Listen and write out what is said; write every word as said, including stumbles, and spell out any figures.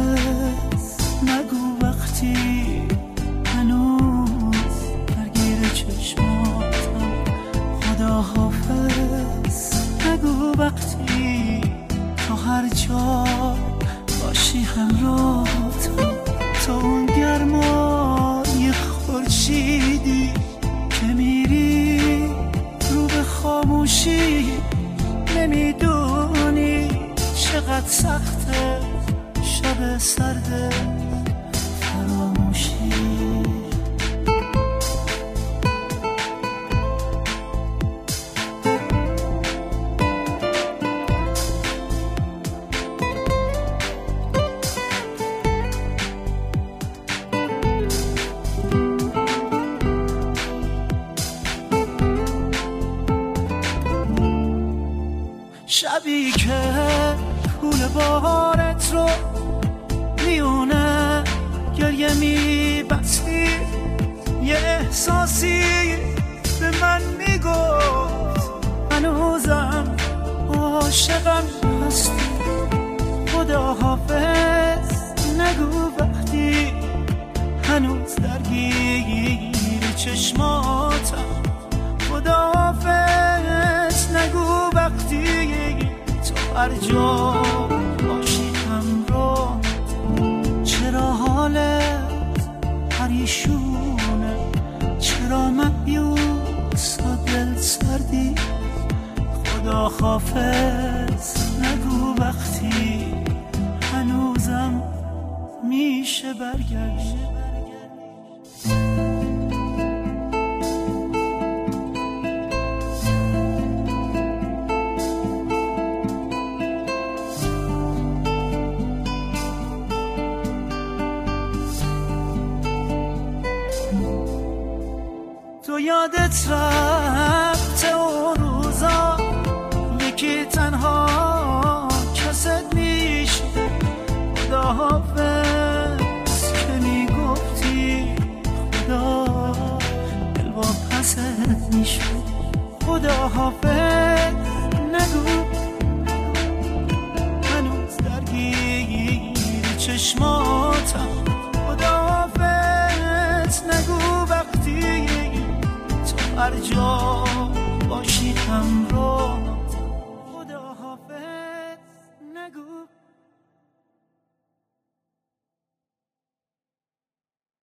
نگو وقتی هنوز درگیر چشماتم. خداحافظ نگو وقتی تا هر جا باشی همراهتم. تو اون گرمای خورشیدی که میری رو به خاموشی، نمیدونی چقدر سخته شب سرد فراموشی. شبی که پول بارت رو میونه گریه میبستی، یه احساسی به من میگفت هنوزم عاشقم هستی. خداحافظ نگو وقتی هنوز درگیر چشماتم. خداحافظ نگو وقتی تو هر جا باشی همراه. چرا حالت پریشونه، چرا مایوس و دل سردی؟ خداحافظ نگو وقتی هنوزم میشه برگردی. تو یادت رفته اون روزا یکی تنها کست میشه. خداحافظ که میگفتی خدا دل با پست میشه. خداحافظ نگو هنوز درگیر چشماتم. خداحافظ نگو وقتی هر جا باشی